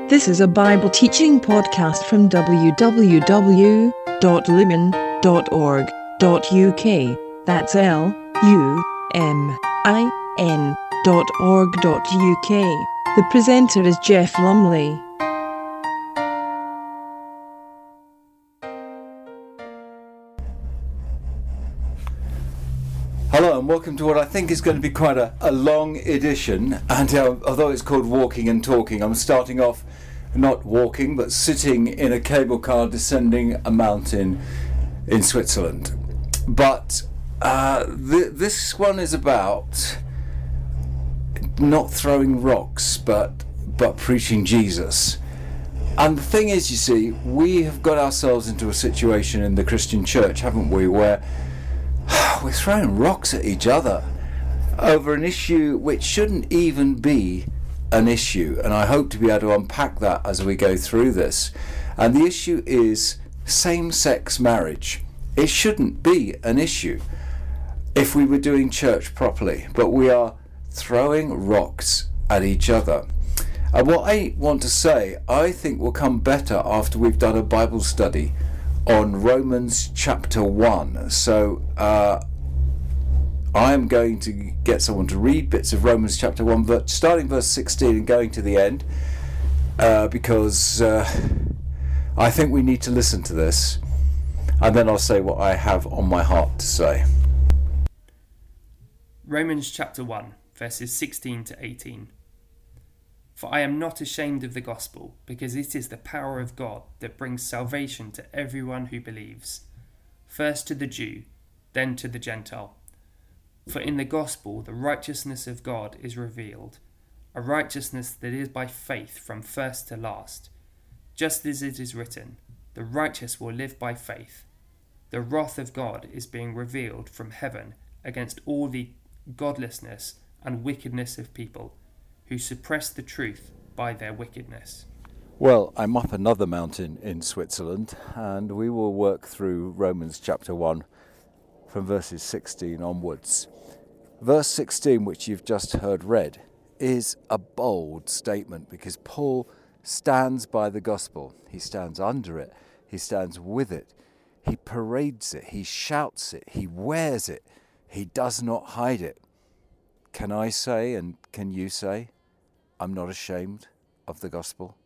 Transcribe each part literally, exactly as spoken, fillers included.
This is a Bible teaching podcast from w w w dot lumen dot org dot u k. That's L U M I N dot org dot u k. The presenter is Jeff Lumley. Hello and welcome to what I think is going to be quite a, a long edition, and uh, although it's called Walking and Talking, I'm starting off not walking but sitting in a cable car descending a mountain in Switzerland. But uh, th- this one is about not throwing rocks but, but preaching Jesus. And the thing is, you see, we have got ourselves into a situation in the Christian church, haven't we, where we're throwing rocks at each other over an issue which shouldn't even be an issue. And I hope to be able to unpack that as we go through this. And the issue is same-sex marriage. It shouldn't be an issue if we were doing church properly, but we are throwing rocks at each other. And what I want to say, I think will come better after we've done a Bible study on Romans chapter one. So uh, I am going to get someone to read bits of Romans chapter one, but starting verse sixteen and going to the end, uh, because uh, I think we need to listen to this, and then I'll say what I have on my heart to say. Romans chapter one, verses sixteen to eighteen. For I am not ashamed of the gospel, because it is the power of God that brings salvation to everyone who believes, first to the Jew, then to the Gentile. For in the gospel the righteousness of God is revealed, a righteousness that is by faith from first to last. Just as it is written, the righteous will live by faith. The wrath of God is being revealed from heaven against all the godlessness and wickedness of people, who suppress the truth by their wickedness. Well, I'm up another mountain in Switzerland, and we will work through Romans chapter one from verses sixteen onwards. Verse sixteen, which you've just heard read, is a bold statement because Paul stands by the gospel. He stands under it. He stands with it. He parades it. He shouts it. He wears it. He does not hide it. Can I say, and can you say, I'm not ashamed of the gospel?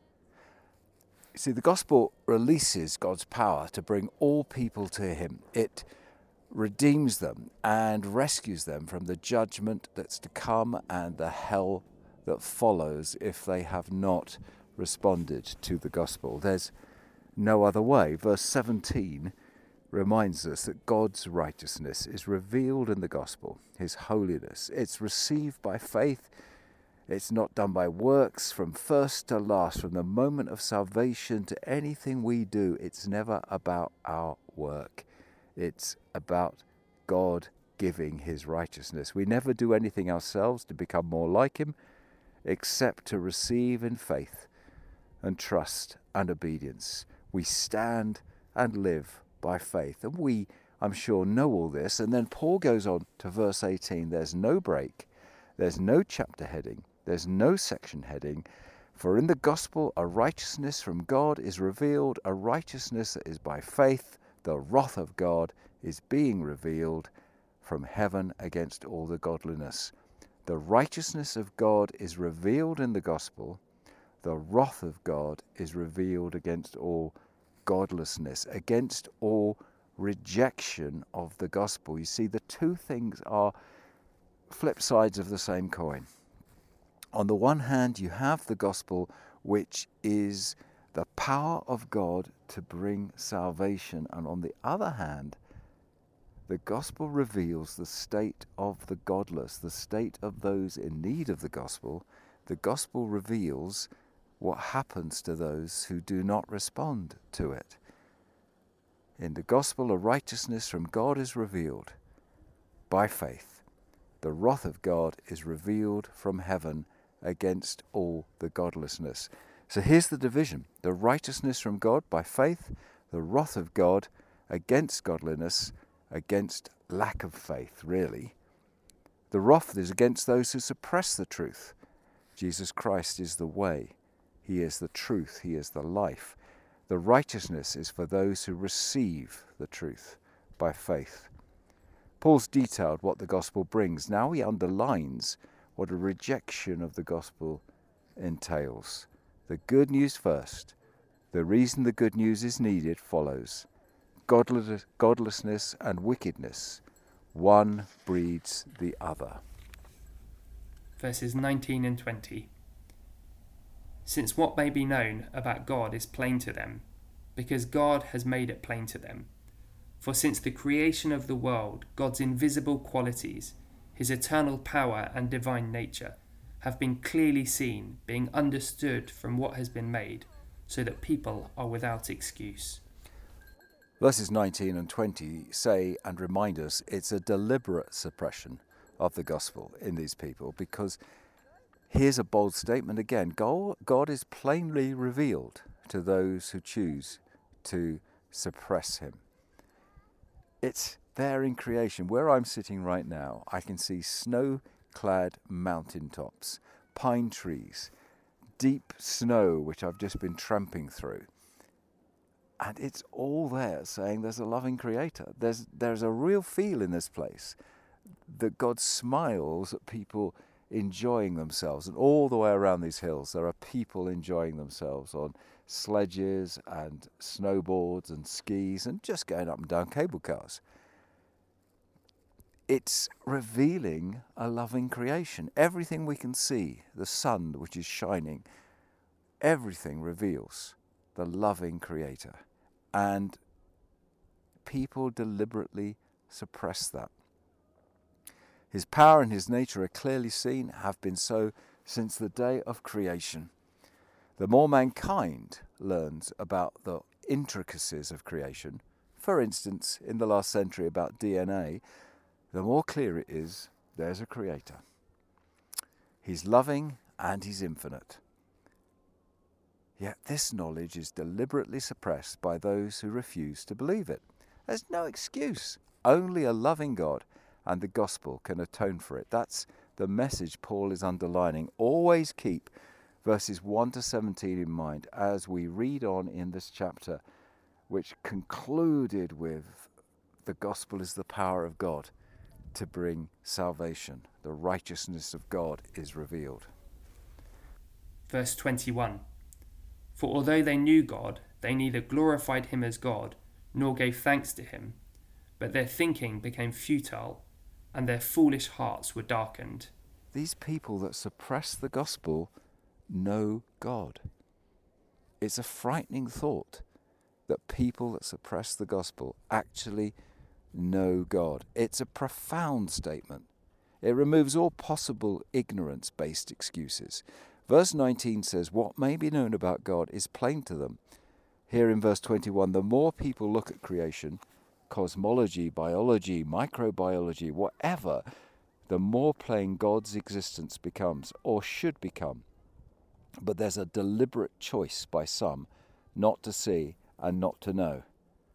You see, the gospel releases God's power to bring all people to him. It redeems them and rescues them from the judgment that's to come and the hell that follows if they have not responded to the gospel. There's no other way. Verse seventeen reminds us that God's righteousness is revealed in the gospel, his holiness. It's received by faith. It's not done by works from first to last, from the moment of salvation to anything we do. It's never about our work. It's about God giving his righteousness. We never do anything ourselves to become more like him, except to receive in faith and trust and obedience. We stand and live by faith. And we, I'm sure, know all this. And then Paul goes on to verse eighteen. There's no break. There's no chapter heading. There's no section heading. For in the gospel a righteousness from God is revealed, a righteousness that is by faith. The wrath of God is being revealed from heaven against all the godliness. The righteousness of God is revealed in the gospel. The wrath of God is revealed against all godlessness, against all rejection of the gospel. You see, the two things are flip sides of the same coin. On the one hand, you have the gospel, which is the power of God to bring salvation. And on the other hand, the gospel reveals the state of the godless, the state of those in need of the gospel. The gospel reveals what happens to those who do not respond to it. In the gospel, a righteousness from God is revealed by faith. The wrath of God is revealed from heaven against all the godlessness. So here's the division. The righteousness from God by faith, the wrath of God against godliness, against lack of faith, really. The wrath is against those who suppress the truth. Jesus Christ is the way, He is the truth. He is the life. The righteousness is for those who receive the truth by faith. Paul's detailed what the gospel brings. Now he underlines what a rejection of the gospel entails. The good news first. The reason the good news is needed follows. Godless, godlessness and wickedness. One breeds the other. Verses nineteen and twenty. Since what may be known about God is plain to them, because God has made it plain to them. For since the creation of the world, God's invisible qualities, his eternal power and divine nature, have been clearly seen, being understood from what has been made, so that people are without excuse. Verses nineteen and twenty say and remind us it's a deliberate suppression of the gospel in these people, because here's a bold statement again. God is plainly revealed to those who choose to suppress him. It's there in creation. Where I'm sitting right now, I can see snow-clad mountaintops, pine trees, deep snow, which I've just been tramping through. And it's all there saying there's a loving creator. There's, there's a real feel in this place that God smiles at people enjoying themselves. And all the way around these hills, there are people enjoying themselves on sledges and snowboards and skis and just going up and down cable cars. It's revealing a loving creation. Everything we can see, the sun which is shining, everything reveals the loving creator. And people deliberately suppress that. His power and his nature are clearly seen, have been so since the day of creation. The more mankind learns about the intricacies of creation, for instance, in the last century about D N A, the more clear it is there's a creator. He's loving and he's infinite. Yet this knowledge is deliberately suppressed by those who refuse to believe it. There's no excuse. Only a loving God and the gospel can atone for it. That's the message Paul is underlining. Always keep verses one to seventeen in mind as we read on in this chapter, which concluded with the gospel is the power of God to bring salvation. The righteousness of God is revealed. Verse twenty-one. For although they knew God, they neither glorified him as God, nor gave thanks to him, but their thinking became futile, and their foolish hearts were darkened. These people that suppress the gospel know God. It's a frightening thought that people that suppress the gospel actually know God. It's a profound statement. It removes all possible ignorance-based excuses. Verse nineteen says, what may be known about God is plain to them. Here in verse twenty-one, the more people look at creation, cosmology, biology, microbiology, whatever, the more plain God's existence becomes, or should become. But there's a deliberate choice by some not to see and not to know.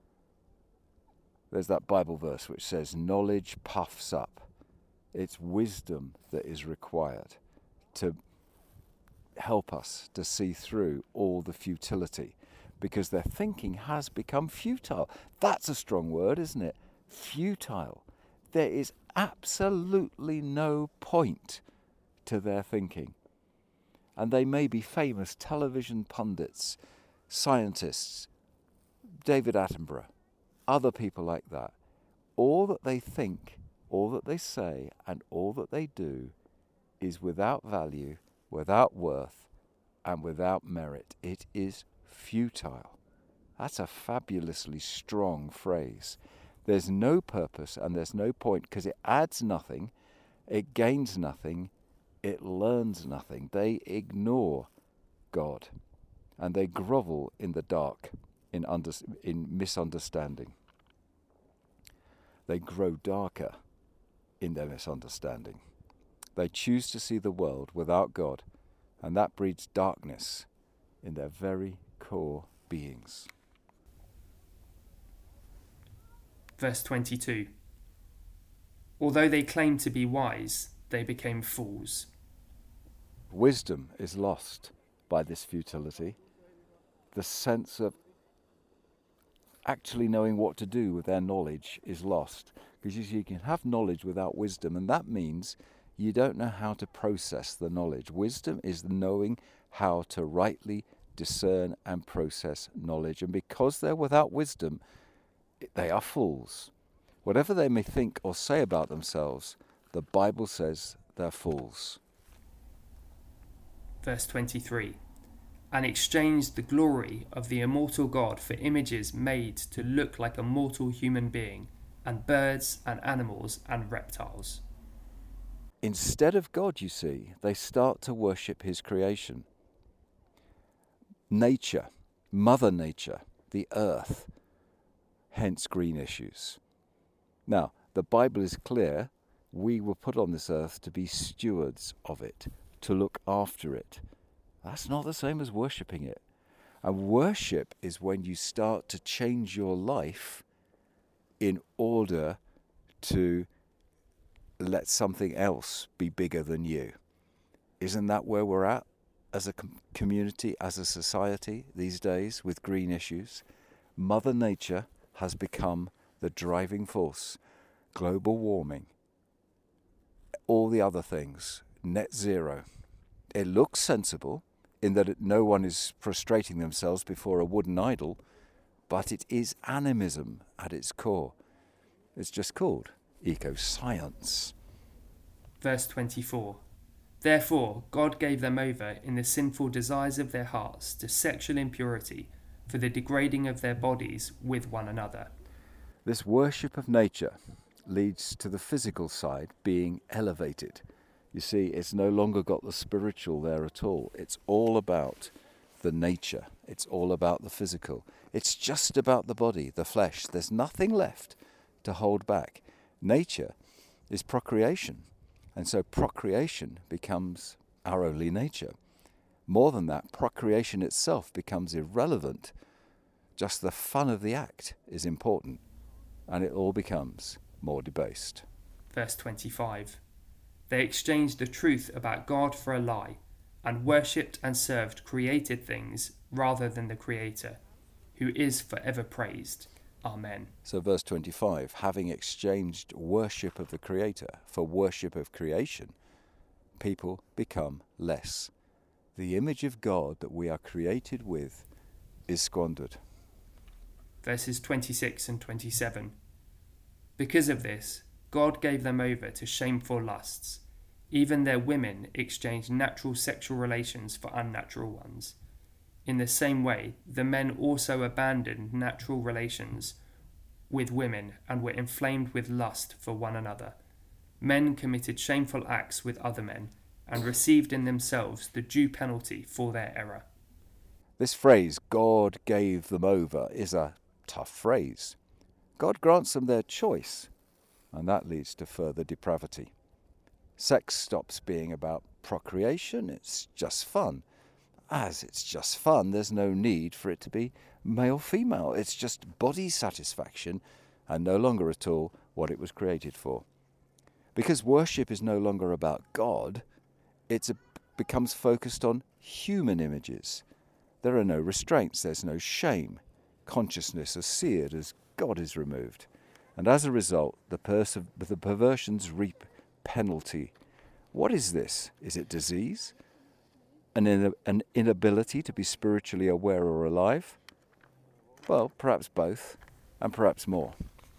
There's that Bible verse which says, knowledge puffs up. It's wisdom that is required to help us to see through all the futility, because their thinking has become futile. That's a strong word, isn't it? Futile. There is absolutely no point to their thinking. And they may be famous television pundits, scientists, David Attenborough, other people like that. All that they think, all that they say, and all that they do is without value, without worth, and without merit. It is futile. That's a fabulously strong phrase. There's no purpose and there's no point, because it adds nothing, it gains nothing, it learns nothing. They ignore God and they grovel in the dark in, under, in misunderstanding. They grow darker in their misunderstanding. They choose to see the world without God, and that breeds darkness in their very core beings. Verse twenty-two. Although they claimed to be wise, they became fools. Wisdom is lost by this futility. The sense of actually knowing what to do with their knowledge is lost. Because you see, you can have knowledge without wisdom, and that means you don't know how to process the knowledge. Wisdom is knowing how to rightly discern and process knowledge. And because they're without wisdom, they are fools. Whatever they may think or say about themselves, the Bible says they're fools. Verse twenty-three. And exchanged the glory of the immortal God for images made to look like a mortal human being, and birds and animals and reptiles. Instead of God, you see, they start to worship his creation. Nature, Mother Nature, the earth, hence green issues. Now, the Bible is clear. We were put on this earth to be stewards of it, to look after it. That's not the same as worshipping it. And worship is when you start to change your life in order to let something else be bigger than you. Isn't that where we're at as a com- community, as a society these days with green issues? Mother Nature has become the driving force. Global warming, all the other things, net zero. It looks sensible in that it, no one is prostrating themselves before a wooden idol, but it is animism at its core. It's just called eco-science. Verse twenty-four. Therefore God gave them over in the sinful desires of their hearts to sexual impurity, for the degrading of their bodies with one another. This worship of nature leads to the physical side being elevated. You see, it's no longer got the spiritual there at all. It's all about the nature. It's all about the physical. It's just about the body, the flesh. There's nothing left to hold back. Nature is procreation. And so procreation becomes our only nature. More than that, procreation itself becomes irrelevant. Just the fun of the act is important. And it all becomes more debased. Verse twenty-five. They exchanged the truth about God for a lie, and worshipped and served created things rather than the Creator, who is forever praised. Amen. So verse twenty-five, having exchanged worship of the Creator for worship of creation, people become less. The image of God that we are created with is squandered. Verses twenty-six and twenty-seven. Because of this, God gave them over to shameful lusts. Even their women exchanged natural sexual relations for unnatural ones. In the same way, the men also abandoned natural relations with women and were inflamed with lust for one another. Men committed shameful acts with other men and received in themselves the due penalty for their error. This phrase, God gave them over, is a tough phrase. God grants them their choice, and that leads to further depravity. Sex stops being about procreation, it's just fun. As it's just fun, there's no need for it to be male-female. It's just body satisfaction and no longer at all what it was created for. Because worship is no longer about God, it becomes focused on human images. There are no restraints, there's no shame. Consciousness is seared as God is removed. And as a result, the, pers- the perversions reap penalty. What is this? Is it disease? An, in- an inability to be spiritually aware or alive? Well, perhaps both, and perhaps more.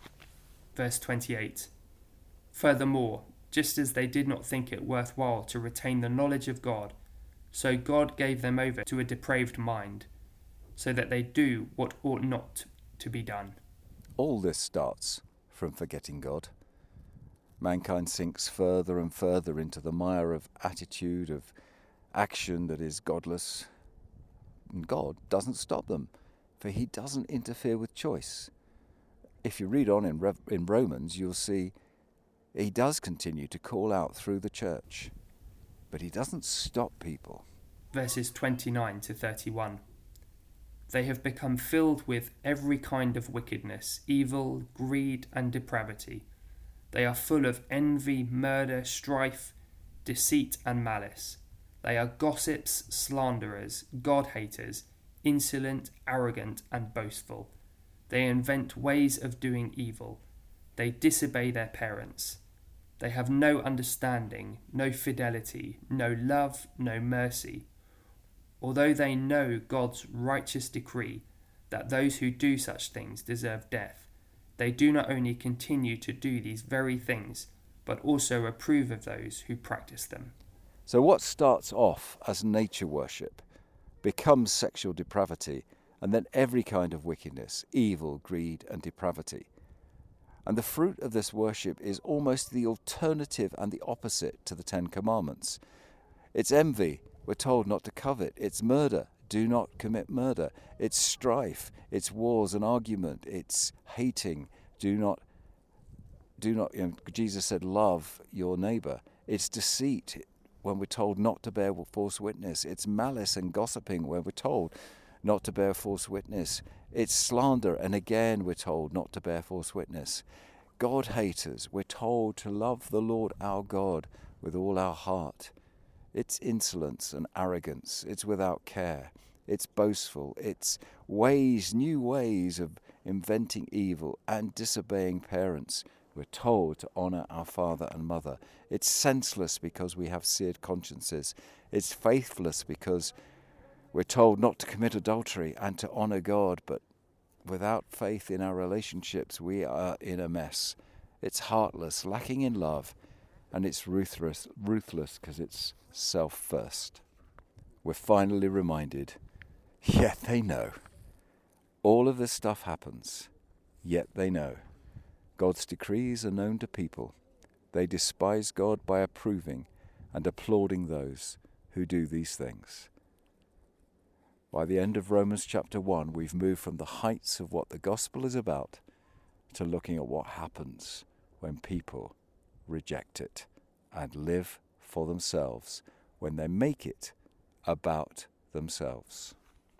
Verse twenty-eight. Furthermore, just as they did not think it worthwhile to retain the knowledge of God, so God gave them over to a depraved mind, so that they do what ought not to be done. All this starts from forgetting God. Mankind sinks further and further into the mire of attitude, of action that is godless. And God doesn't stop them, for he doesn't interfere with choice. If you read on in, Re- in Romans, you'll see he does continue to call out through the church, but he doesn't stop people. Verses twenty-nine to thirty-one. They have become filled with every kind of wickedness, evil, greed, and depravity. They are full of envy, murder, strife, deceit, and malice. They are gossips, slanderers, God-haters, insolent, arrogant, and boastful. They invent ways of doing evil. They disobey their parents. They have no understanding, no fidelity, no love, no mercy. Although they know God's righteous decree that those who do such things deserve death, they do not only continue to do these very things, but also approve of those who practice them. So what starts off as nature worship becomes sexual depravity, and then every kind of wickedness, evil, greed, and depravity. And the fruit of this worship is almost the alternative and the opposite to the Ten Commandments. It's envy, we're told not to covet. It's murder, do not commit murder. It's strife, it's wars and argument. It's hating, do not, do not. You know, Jesus said, love your neighbour. It's deceit, when we're told not to bear false witness. It's malice and gossiping, when we're told not to bear false witness. It's slander, and again we're told not to bear false witness. God haters, we're told to love the Lord our God with all our heart. It's insolence and arrogance. It's without care. It's boastful. It's ways, new ways of inventing evil and disobeying parents. We're told to honour our father and mother. It's senseless because we have seared consciences. It's faithless because we're told not to commit adultery and to honour God, but without faith in our relationships, we are in a mess. It's heartless, lacking in love, and it's ruthless ruthless because it's self first. We're finally reminded, yet they know. All of this stuff happens, yet they know. God's decrees are known to people. They despise God by approving and applauding those who do these things. By the end of Romans chapter one, we've moved from the heights of what the gospel is about to looking at what happens when people reject it and live for themselves, when they make it about themselves.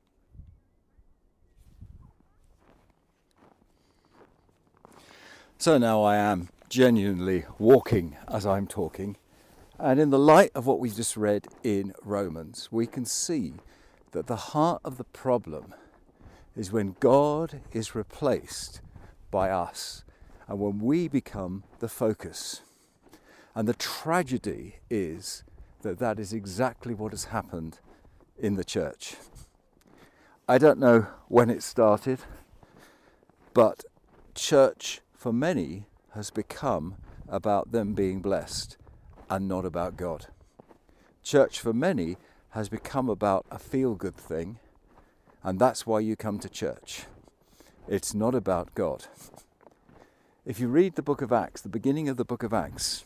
So now I am genuinely walking as I'm talking, and in the light of what we just read in Romans, we can see that the heart of the problem is when God is replaced by us and when we become the focus. And the tragedy is that that is exactly what has happened in the church. I don't know when it started, but church for many has become about them being blessed and not about God. Church for many has become about a feel-good thing, and that's why you come to church. It's not about God. If you read the book of Acts, the beginning of the book of Acts,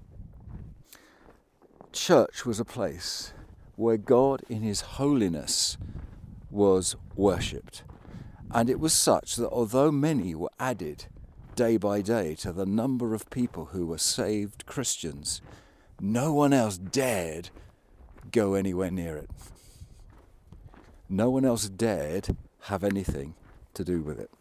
church was a place where God in his holiness was worshipped. And it was such that although many were added day by day to the number of people who were saved Christians, no one else dared go anywhere near it. No one else dared have anything to do with it.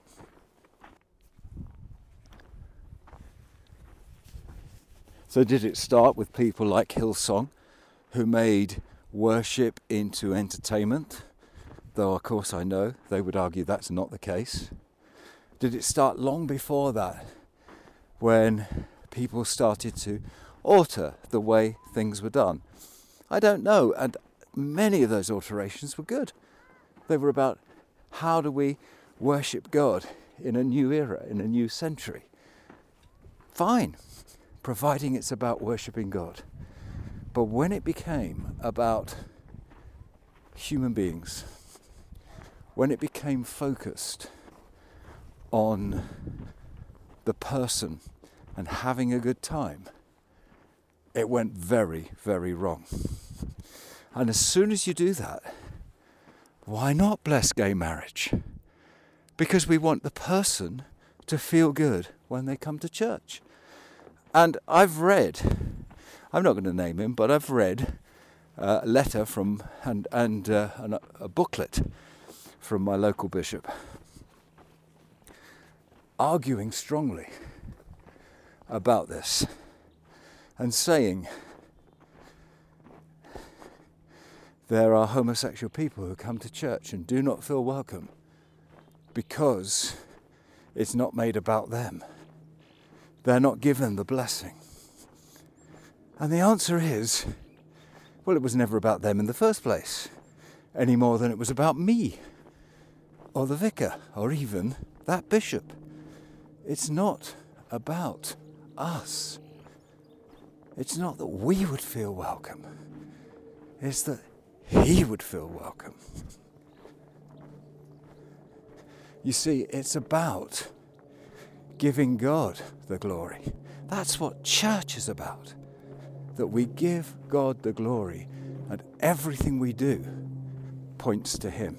So did it start with people like Hillsong, who made worship into entertainment? Though of course I know they would argue that's not the case. Did it start long before that, when people started to alter the way things were done? I don't know, and many of those alterations were good. They were about how do we worship God in a new era, in a new century. Fine, providing it's about worshipping God. But when it became about human beings, when it became focused on the person and having a good time, it went very, very wrong. And as soon as you do that, why not bless gay marriage? Because we want the person to feel good when they come to church. And I've read, I'm not going to name him, but I've read a letter from and and uh, a booklet from my local bishop arguing strongly about this and saying there are homosexual people who come to church and do not feel welcome because it's not made about them. They're not given the blessing. And the answer is, well, it was never about them in the first place, any more than it was about me, or the vicar, or even that bishop. It's not about us. It's not that we would feel welcome. It's that he would feel welcome. You see, it's about giving God the glory. That's what church is about. That we give God the glory, and everything we do points to him.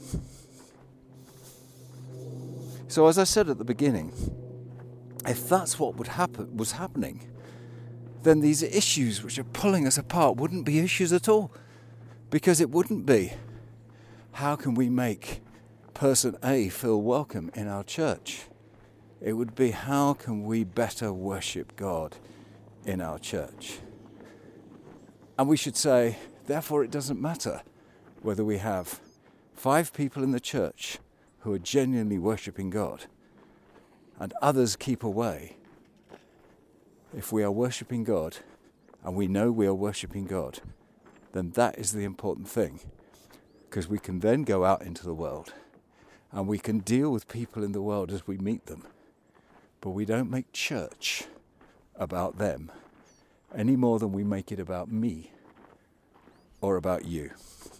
So as I said at the beginning, if that's what would happen was happening, then these issues which are pulling us apart wouldn't be issues at all. Because it wouldn't be, how can we make person A feel welcome in our church? It would be, how can we better worship God in our church? And we should say, therefore it doesn't matter whether we have five people in the church who are genuinely worshipping God and others keep away. If we are worshipping God and we know we are worshipping God, then that is the important thing, because we can then go out into the world and we can deal with people in the world as we meet them, but we don't make church about them any more than we make it about me or about you.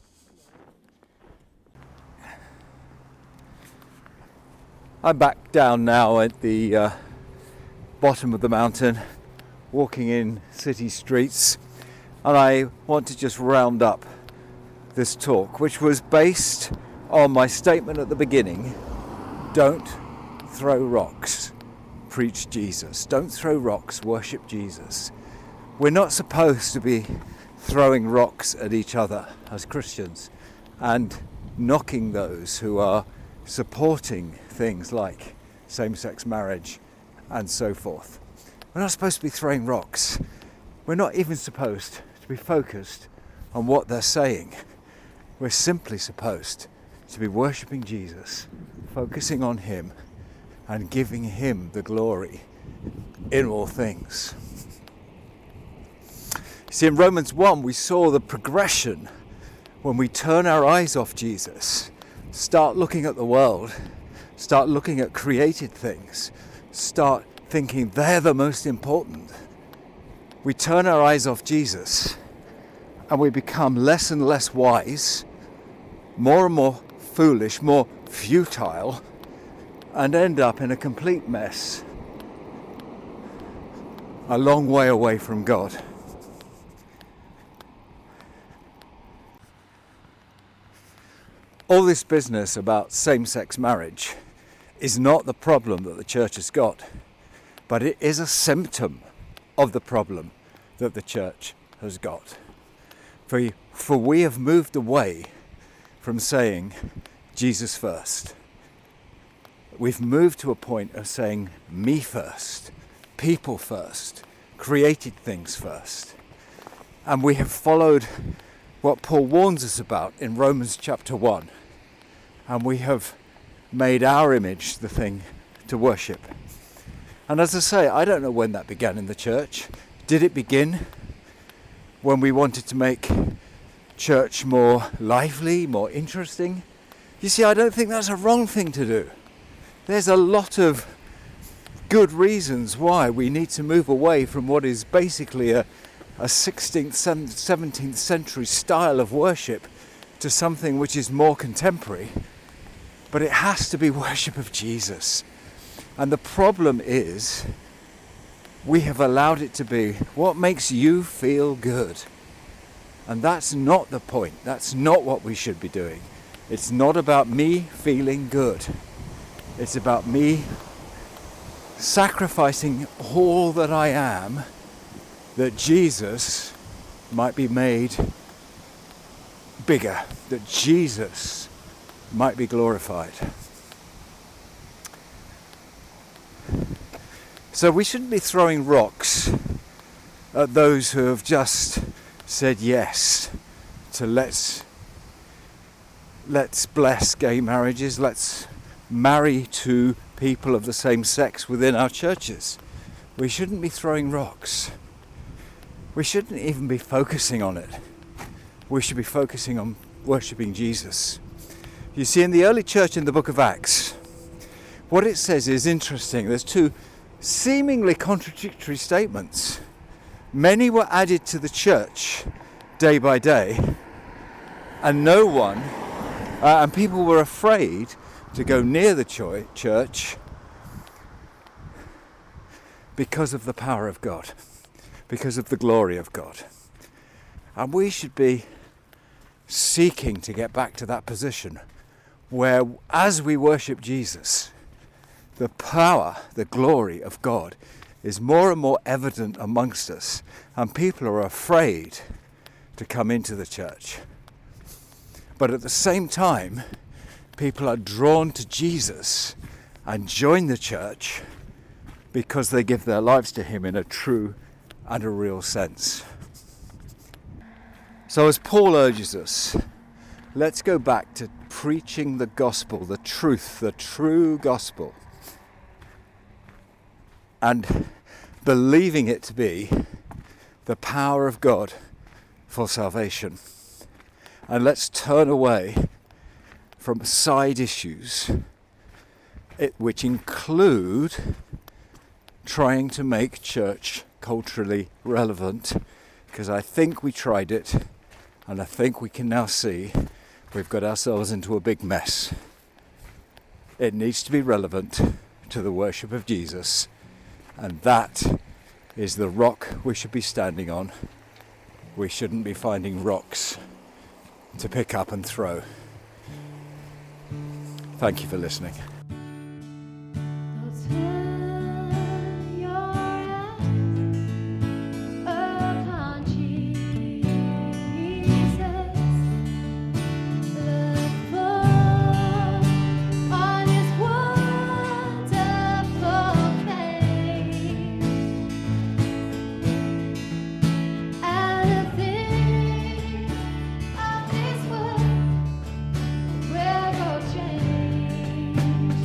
I'm back down now at the uh, bottom of the mountain, walking in city streets, and I want to just round up this talk, which was based on my statement at the beginning: don't throw rocks, preach Jesus. Don't throw rocks, worship Jesus. We're not supposed to be throwing rocks at each other as Christians and knocking those who are supporting things like same-sex marriage and so forth. We're not supposed to be throwing rocks. We're not even supposed to be focused on what they're saying. We're simply supposed to be worshipping Jesus, focusing on him and giving him the glory in all things. See, in Romans one, we saw the progression when we turn our eyes off Jesus, start looking at the world, start looking at created things, start thinking they're the most important. We turn our eyes off Jesus and we become less and less wise, more and more foolish, more futile, and end up in a complete mess, a long way away from God. All this business about same-sex marriage is not the problem that the church has got, but it is a symptom of the problem that the church has got. For, for we have moved away from saying Jesus first. We've moved to a point of saying me first, people first, created things first. And we have followed what Paul warns us about in Romans chapter one. And we have made our image the thing to worship. And as I say, I don't know when that began in the church. Did it begin when we wanted to make church more lively, more interesting? You see, I don't think that's a wrong thing to do. There's a lot of good reasons why we need to move away from what is basically a, a sixteenth, seventeenth century style of worship to something which is more contemporary. But it has to be worship of Jesus. And the problem is, we have allowed it to be what makes you feel good. And that's not the point. That's not what we should be doing. It's not about me feeling good. It's about me sacrificing all that I am, that Jesus might be made bigger, that Jesus might be glorified. So we shouldn't be throwing rocks at those who have just said yes to let's let's bless gay marriages, let's marry to people of the same sex within our churches. We shouldn't be throwing rocks. We shouldn't even be focusing on it. We should be focusing on worshipping Jesus. You see, in the early church in the book of Acts, what it says is interesting. There's two seemingly contradictory statements. Many were added to the church day by day, and no one, uh, and people were afraid to go near the cho- church because of the power of God, because of the glory of God. And we should be seeking to get back to that position where, as we worship Jesus, the power, the glory of God is more and more evident amongst us, and people are afraid to come into the church. But at the same time, people are drawn to Jesus and join the church because they give their lives to him in a true and a real sense. So as Paul urges us, let's go back to preaching the gospel, the truth, the true gospel, and believing it to be the power of God for salvation. And let's turn away from side issues, it, which include trying to make church culturally relevant, because I think we tried it, and I think we can now see we've got ourselves into a big mess. It needs to be relevant to the worship of Jesus, and that is the rock we should be standing on. We shouldn't be finding rocks to pick up and throw. Thank you for listening. Change.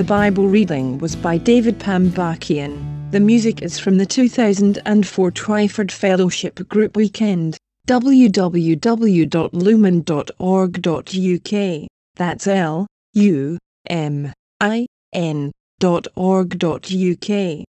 The Bible reading was by David Pambakian. The music is from the two thousand four Twyford Fellowship Group Weekend. w w w dot lumen dot org dot u k. That's L U M I N dot org dot U K.